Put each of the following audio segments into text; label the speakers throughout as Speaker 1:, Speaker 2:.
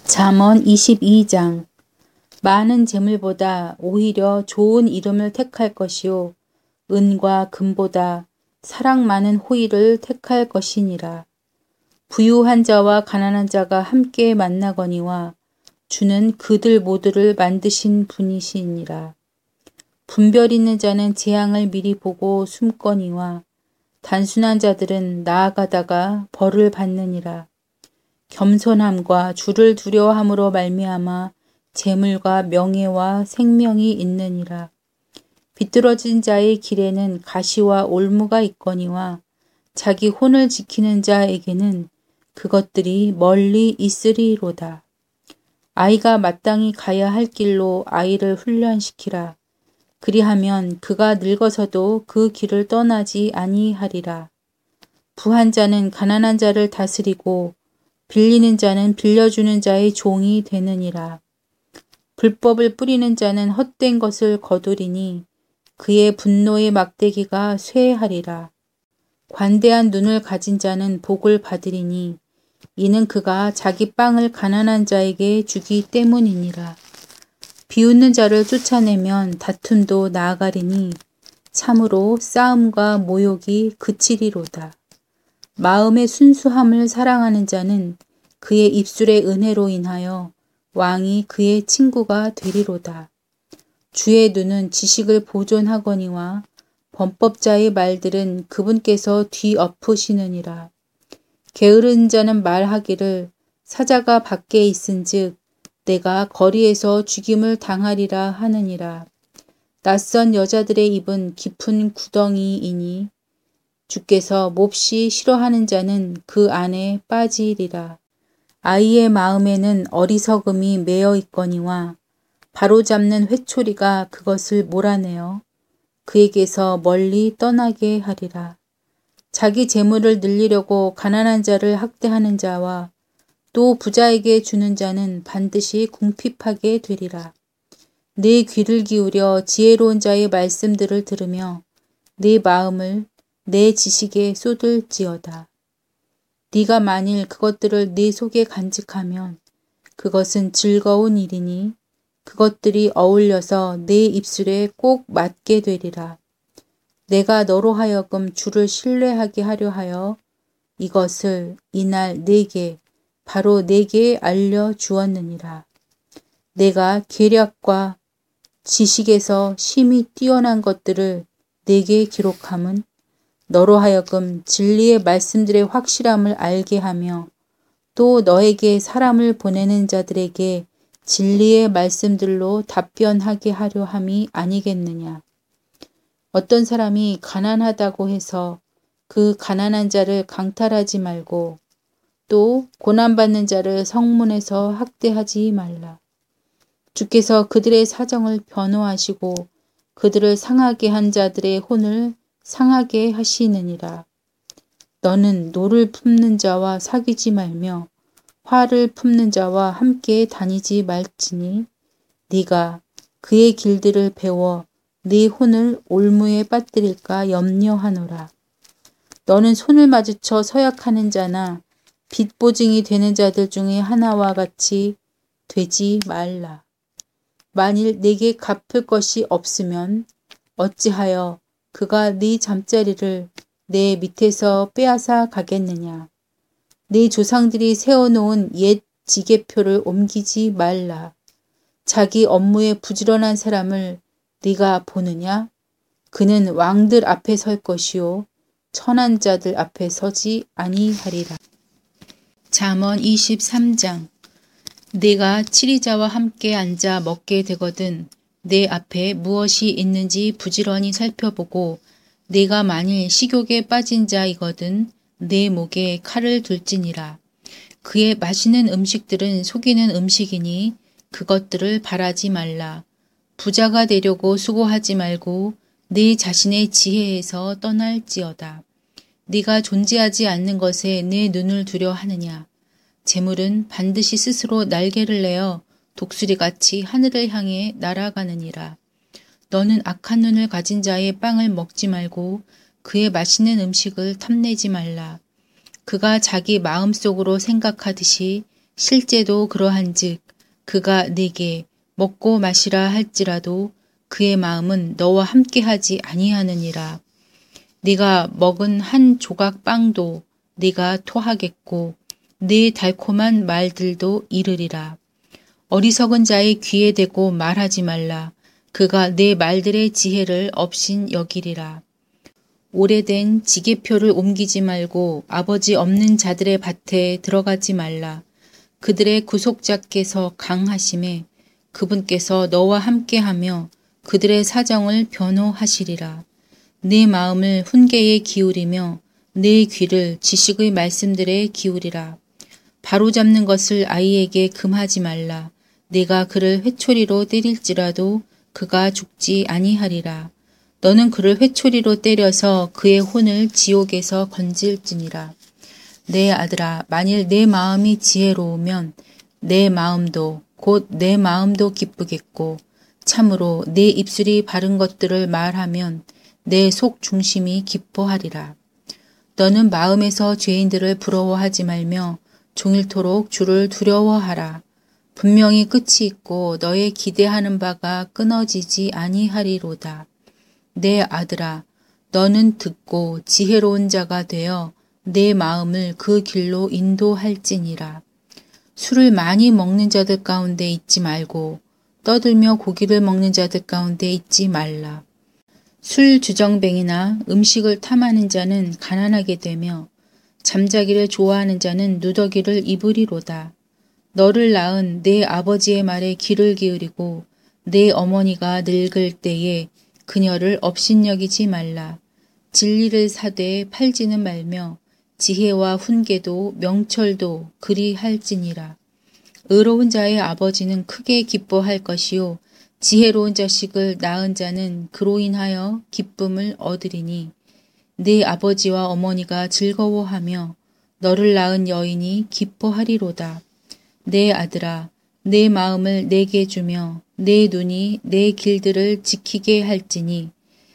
Speaker 1: 잠언 22장. 많은 재물보다 오히려 좋은 이름을 택할 것이요 은과 금보다 사랑 많은 호의를 택할 것이니라. 부유한 자와 가난한 자가 함께 만나거니와 주는 그들 모두를 만드신 분이시니라. 분별 있는 자는 재앙을 미리 보고 숨거니와 단순한 자들은 나아가다가 벌을 받느니라. 겸손함과 주를 두려워함으로 말미암아 재물과 명예와 생명이 있느니라. 비뚤어진 자의 길에는 가시와 올무가 있거니와 자기 혼을 지키는 자에게는 그것들이 멀리 있으리로다. 아이가 마땅히 가야 할 길로 아이를 훈련시키라. 그리하면 그가 늙어서도 그 길을 떠나지 아니하리라. 부한 자는 가난한 자를 다스리고 빌리는 자는 빌려주는 자의 종이 되느니라. 불법을 뿌리는 자는 헛된 것을 거두리니 그의 분노의 막대기가 쇠하리라. 관대한 눈을 가진 자는 복을 받으리니 이는 그가 자기 빵을 가난한 자에게 주기 때문이니라. 비웃는 자를 쫓아내면 다툼도 나아가리니 참으로 싸움과 모욕이 그치리로다. 마음의 순수함을 사랑하는 자는 그의 입술의 은혜로 인하여 왕이 그의 친구가 되리로다. 주의 눈은 지식을 보존하거니와 범법자의 말들은 그분께서 뒤엎으시느니라. 게으른 자는 말하기를 사자가 밖에 있은즉 내가 거리에서 죽임을 당하리라 하느니라. 낯선 여자들의 입은 깊은 구덩이이니 주께서 몹시 싫어하는 자는 그 안에 빠지리라. 아이의 마음에는 어리석음이 매여 있거니와 바로잡는 회초리가 그것을 몰아내어 그에게서 멀리 떠나게 하리라. 자기 재물을 늘리려고 가난한 자를 학대하는 자와 또 부자에게 주는 자는 반드시 궁핍하게 되리라. 네 귀를 기울여 지혜로운 자의 말씀들을 들으며 네 마음을 내 지식에 쏟을지어다. 네가 만일 그것들을 네 속에 간직하면 그것은 즐거운 일이니 그것들이 어울려서 네 입술에 꼭 맞게 되리라. 내가 너로 하여금 주를 신뢰하게 하려 하여 이것을 이날 내게 바로 내게 알려주었느니라. 내가 계략과 지식에서 심히 뛰어난 것들을 내게 기록함은 너로 하여금 진리의 말씀들의 확실함을 알게 하며 또 너에게 사람을 보내는 자들에게 진리의 말씀들로 답변하게 하려 함이 아니겠느냐. 어떤 사람이 가난하다고 해서 그 가난한 자를 강탈하지 말고 또 고난받는 자를 성문에서 학대하지 말라. 주께서 그들의 사정을 변호하시고 그들을 상하게 한 자들의 혼을 상하게 하시느니라. 너는 노를 품는 자와 사귀지 말며 화를 품는 자와 함께 다니지 말지니 네가 그의 길들을 배워 네 혼을 올무에 빠뜨릴까 염려하노라. 너는 손을 마주쳐 서약하는 자나 빚보증이 되는 자들 중에 하나와 같이 되지 말라. 만일 네게 갚을 것이 없으면 어찌하여 그가 네 잠자리를 내 밑에서 빼앗아 가겠느냐. 네 조상들이 세워놓은 옛 지계표를 옮기지 말라. 자기 업무에 부지런한 사람을 네가 보느냐? 그는 왕들 앞에 설 것이요 천한 자들 앞에 서지 아니하리라. 잠언 23장. 네가 치리자와 함께 앉아 먹게 되거든 내 앞에 무엇이 있는지 부지런히 살펴보고 네가 만일 식욕에 빠진 자이거든 내 목에 칼을 둘지니라. 그의 맛있는 음식들은 속이는 음식이니 그것들을 바라지 말라. 부자가 되려고 수고하지 말고 네 자신의 지혜에서 떠날지어다. 네가 존재하지 않는 것에 내 눈을 두려 하느냐. 재물은 반드시 스스로 날개를 내어 독수리같이 하늘을 향해 날아가느니라. 너는 악한 눈을 가진 자의 빵을 먹지 말고 그의 맛있는 음식을 탐내지 말라. 그가 자기 마음속으로 생각하듯이 실제도 그러한즉 그가 네게 먹고 마시라 할지라도 그의 마음은 너와 함께하지 아니하느니라. 네가 먹은 한 조각 빵도 네가 토하겠고 네 달콤한 말들도 이르리라. 어리석은 자의 귀에 대고 말하지 말라. 그가 내 말들의 지혜를 업신 여기리라. 오래된 지게표를 옮기지 말고 아버지 없는 자들의 밭에 들어가지 말라. 그들의 구속자께서 강하심에 그분께서 너와 함께하며 그들의 사정을 변호하시리라. 내 마음을 훈계에 기울이며 내 귀를 지식의 말씀들에 기울이라. 바로잡는 것을 아이에게 금하지 말라. 내가 그를 회초리로 때릴지라도 그가 죽지 아니하리라. 너는 그를 회초리로 때려서 그의 혼을 지옥에서 건질지니라. 내 아들아, 만일 내 마음이 지혜로우면 내 마음도 곧 내 마음도 기쁘겠고 참으로 내 입술이 바른 것들을 말하면 내 속 중심이 기뻐하리라. 너는 마음에서 죄인들을 부러워하지 말며 종일토록 주를 두려워하라. 분명히 끝이 있고 너의 기대하는 바가 끊어지지 아니하리로다. 내 아들아, 너는 듣고 지혜로운 자가 되어 내 마음을 그 길로 인도할지니라. 술을 많이 먹는 자들 가운데 있지 말고 떠들며 고기를 먹는 자들 가운데 있지 말라. 술 주정뱅이나 음식을 탐하는 자는 가난하게 되며 잠자기를 좋아하는 자는 누더기를 입으리로다. 너를 낳은 내 아버지의 말에 귀를 기울이고 내 어머니가 늙을 때에 그녀를 업신여기지 말라. 진리를 사되 팔지는 말며 지혜와 훈계도 명철도 그리할지니라. 의로운 자의 아버지는 크게 기뻐할 것이요 지혜로운 자식을 낳은 자는 그로 인하여 기쁨을 얻으리니 네 아버지와 어머니가 즐거워하며 너를 낳은 여인이 기뻐하리로다. 내 아들아, 내 마음을 내게 주며 내 눈이 내 길들을 지키게 할지니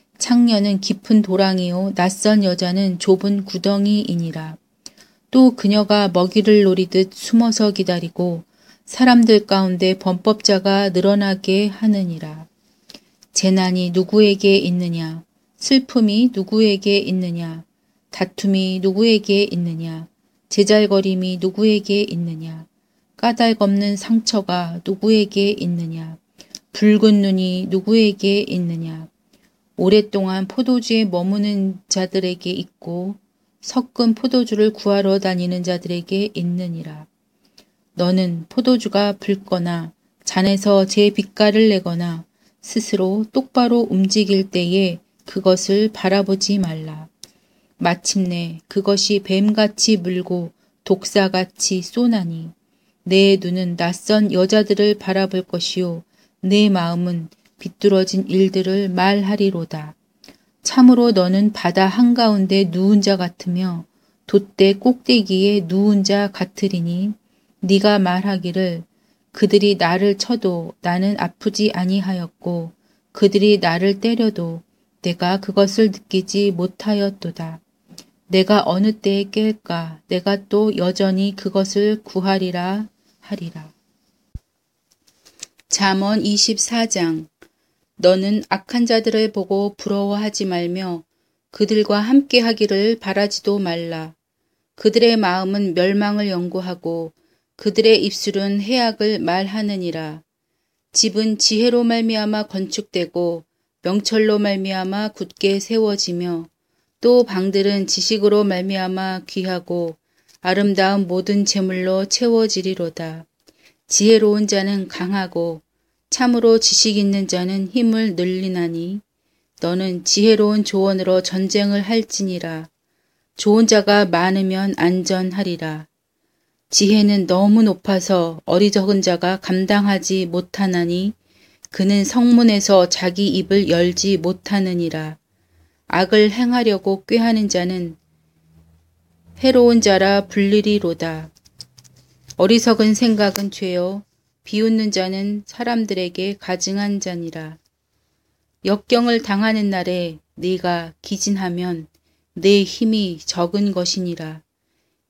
Speaker 1: 창녀는 깊은 도랑이요 낯선 여자는 좁은 구덩이이니라. 또 그녀가 먹이를 노리듯 숨어서 기다리고 사람들 가운데 범법자가 늘어나게 하느니라. 재난이 누구에게 있느냐? 슬픔이 누구에게 있느냐? 다툼이 누구에게 있느냐? 제잘거림이 누구에게 있느냐? 까닭없는 상처가 누구에게 있느냐? 붉은 눈이 누구에게 있느냐? 오랫동안 포도주에 머무는 자들에게 있고 섞은 포도주를 구하러 다니는 자들에게 있느니라. 너는 포도주가 붉거나 잔에서 제 빛깔을 내거나 스스로 똑바로 움직일 때에 그것을 바라보지 말라. 마침내 그것이 뱀같이 물고 독사같이 쏘나니 내 눈은 낯선 여자들을 바라볼 것이요 내 마음은 비뚤어진 일들을 말하리로다. 참으로 너는 바다 한가운데 누운 자 같으며 돛대 꼭대기에 누운 자 같으리니 네가 말하기를 그들이 나를 쳐도 나는 아프지 아니하였고 그들이 나를 때려도 내가 그것을 느끼지 못하였도다. 내가 어느 때에 깰까? 내가 또 여전히 그것을 구하리라 하리라. 잠언 24장. 너는 악한 자들을 보고 부러워하지 말며 그들과 함께 하기를 바라지도 말라. 그들의 마음은 멸망을 연구하고 그들의 입술은 해악을 말하느니라. 집은 지혜로 말미암아 건축되고 명철로 말미암아 굳게 세워지며 또 방들은 지식으로 말미암아 귀하고 아름다운 모든 재물로 채워지리로다. 지혜로운 자는 강하고 참으로 지식 있는 자는 힘을 늘리나니 너는 지혜로운 조언으로 전쟁을 할지니라. 좋은 자가 많으면 안전하리라. 지혜는 너무 높아서 어리석은 자가 감당하지 못하나니 그는 성문에서 자기 입을 열지 못하느니라. 악을 행하려고 꾀하는 자는 해로운 자라 불리리로다. 어리석은 생각은 죄요 비웃는 자는 사람들에게 가증한 자니라. 역경을 당하는 날에 네가 기진하면 내 힘이 적은 것이니라.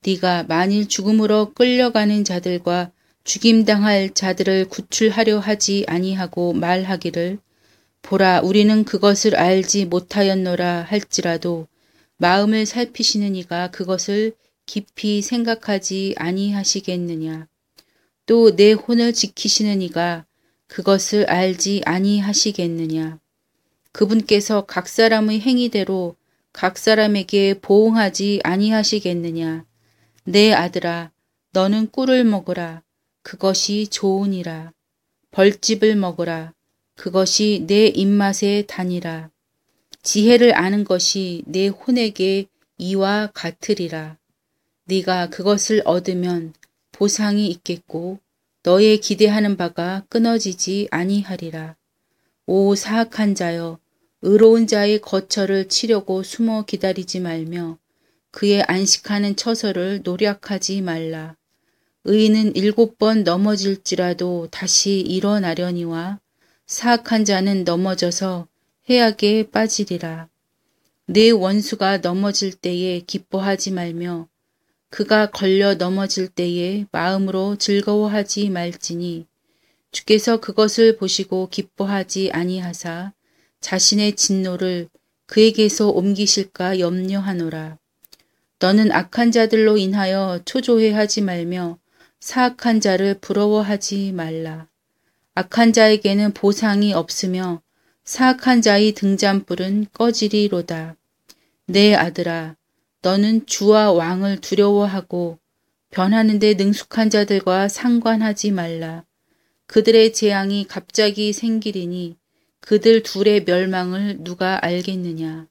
Speaker 1: 네가 만일 죽음으로 끌려가는 자들과 죽임당할 자들을 구출하려 하지 아니하고 말하기를 보라 우리는 그것을 알지 못하였노라 할지라도 마음을 살피시는 이가 그것을 깊이 생각하지 아니하시겠느냐. 또 내 혼을 지키시는 이가 그것을 알지 아니하시겠느냐. 그분께서 각 사람의 행위대로 각 사람에게 보응하지 아니하시겠느냐. 내 아들아 너는 꿀을 먹으라. 그것이 좋으니라. 벌집을 먹으라. 그것이 내 입맛에 다니라. 지혜를 아는 것이 내 혼에게 이와 같으리라. 네가 그것을 얻으면 보상이 있겠고 너의 기대하는 바가 끊어지지 아니하리라. 오 사악한 자여 의로운 자의 거처를 치려고 숨어 기다리지 말며 그의 안식하는 처소를 노략하지 말라. 의인은 7번 넘어질지라도 다시 일어나려니와 사악한 자는 넘어져서 해악에 빠지리라. 내 원수가 넘어질 때에 기뻐하지 말며 그가 걸려 넘어질 때에 마음으로 즐거워하지 말지니 주께서 그것을 보시고 기뻐하지 아니하사 자신의 진노를 그에게서 옮기실까 염려하노라. 너는 악한 자들로 인하여 초조해하지 말며 사악한 자를 부러워하지 말라. 악한 자에게는 보상이 없으며 사악한 자의 등잔불은 꺼지리로다. 내 아들아, 너는 주와 왕을 두려워하고 변하는 데 능숙한 자들과 상관하지 말라. 그들의 재앙이 갑자기 생기리니 그들 둘의 멸망을 누가 알겠느냐.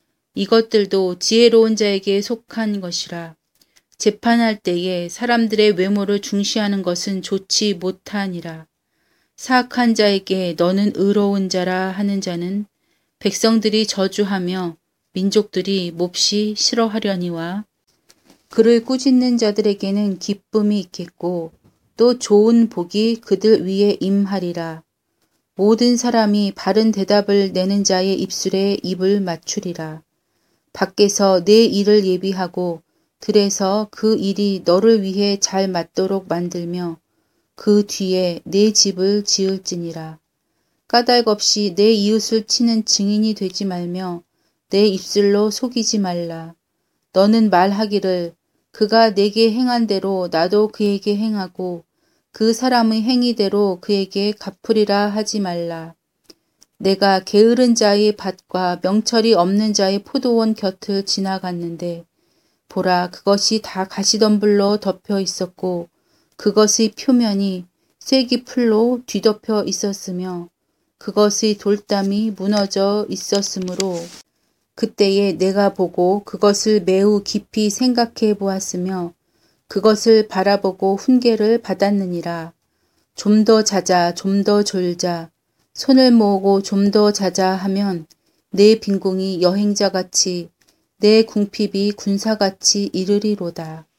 Speaker 1: 이것들도 지혜로운 자에게 속한 것이라. 재판할 때에 사람들의 외모를 중시하는 것은 좋지 못하니라. 사악한 자에게 너는 의로운 자라 하는 자는 백성들이 저주하며 민족들이 몹시 싫어하려니와 그를 꾸짖는 자들에게는 기쁨이 있겠고 또 좋은 복이 그들 위에 임하리라. 모든 사람이 바른 대답을 내는 자의 입술에 입을 맞추리라. 밖에서 내 일을 예비하고 들에서 그 일이 너를 위해 잘 맞도록 만들며 그 뒤에 내 집을 지을지니라. 까닭 없이 내 이웃을 치는 증인이 되지 말며 내 입술로 속이지 말라. 너는 말하기를 그가 내게 행한 대로 나도 그에게 행하고 그 사람의 행위대로 그에게 갚으리라 하지 말라. 내가 게으른 자의 밭과 명철이 없는 자의 포도원 곁을 지나갔는데 보라 그것이 다 가시덤불로 덮여 있었고 그것의 표면이 쐐기풀로 뒤덮여 있었으며 그것의 돌담이 무너져 있었으므로 그때에 내가 보고 그것을 매우 깊이 생각해 보았으며 그것을 바라보고 훈계를 받았느니라. 좀 더 자자 좀 더 졸자 손을 모으고 좀 더 자자 하면 내 빈궁이 여행자같이 내 궁핍이 군사같이 이르리로다.